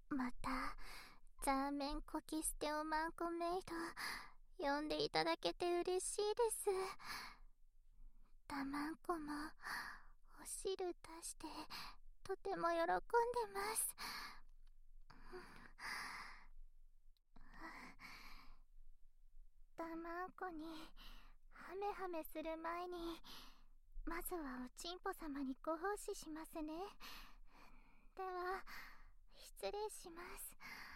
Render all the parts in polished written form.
またザーメンコキステおまんこメイド呼んでいただけて嬉しいです。たまんこもお汁出してとても喜んでます。たまんこにハメハメする前にまずはおちんぽ様にご奉仕しますね。では失礼します。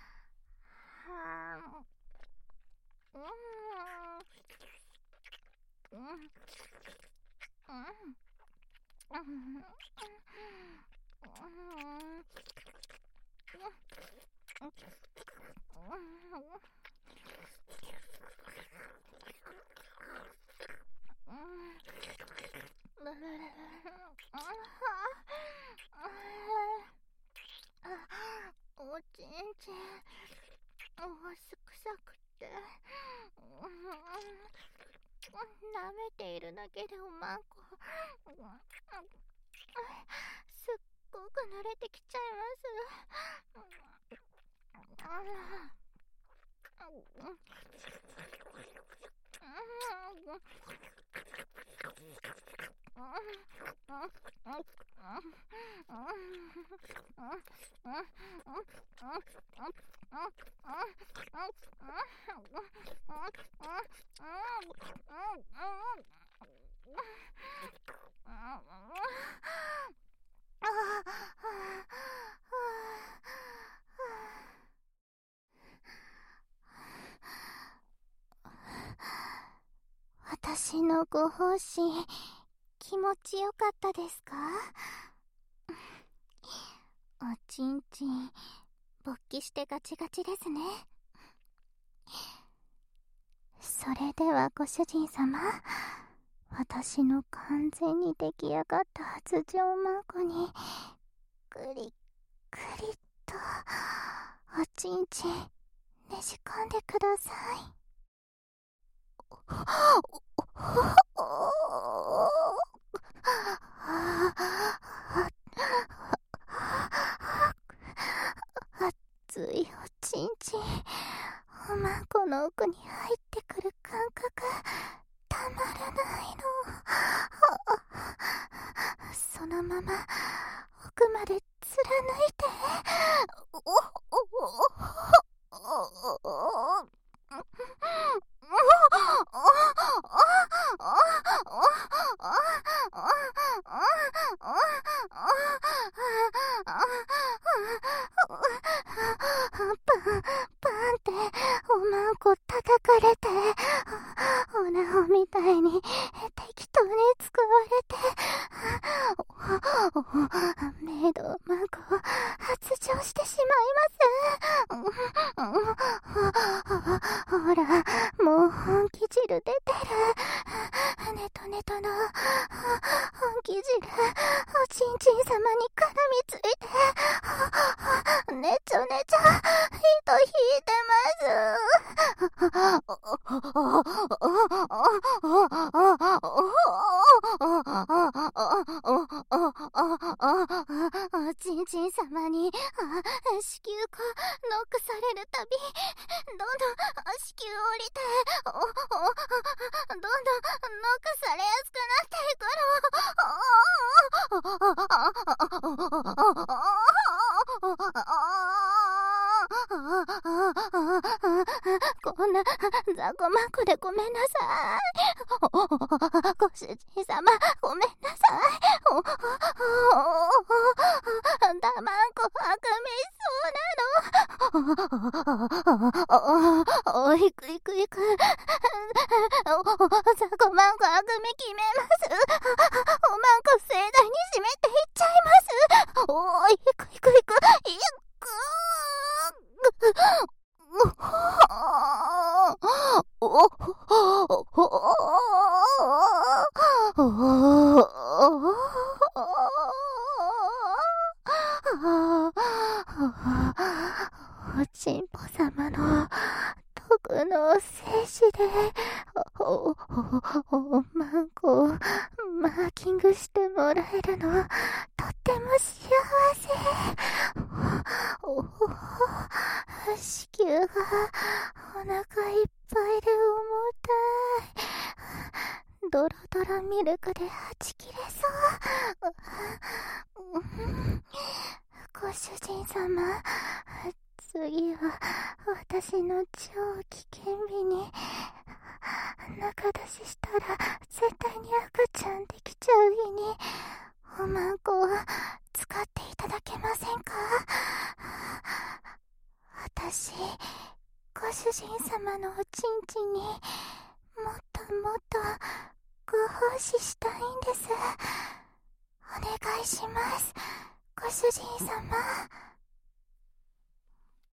おちんちんおすくさくて舐めているだけでおまんこすっごく慣れてきちゃいます。私のご奉仕気持ちよかったですか？おちんちん勃起してガチガチですね。それではご主人様、私の完全に出来上がった発情マンコにぐりぐりとおちんちんねじ込んでください。熱いおちんちん、おまんこの奥に入ってくる感覚たまらないの。そのまま奥まで貫いて。パンっておまんこ叩かれて、おなほみたいに適当に使われて、メイドマンコ発情してしまいます。ほら、もう本気汁出てる。ネトネトの本気汁おちんちん様に絡みついて、ねちょねちょ糸引いてます。おちんちん様に子宮ノックされるたびどんどん子宮降りてどんどんノックされやすくなっていくこんな雑魚まんこでごめんなさい。ご主人様ごめんなさい。だまんこあくみそうなの。いくいくいく。雑魚まんこあくみ決めます。おまんこ盛大に締めていっちゃいます。いくいくいくいく。おちんぽ様の徳の精子でおまんこをマーキングしてもらえるのとっても幸せ。おお、子宮がお腹いっぱいで重たい。ドロドロミルクではち切れそう。ご主人様、次は私の超危険日に中出ししたら絶対に赤ちゃんできちゃう日におまんこを使っていただけませんか？私、ご主人様のおちんちんにもっともっとご奉仕したいんです。お願いします、ご主人様。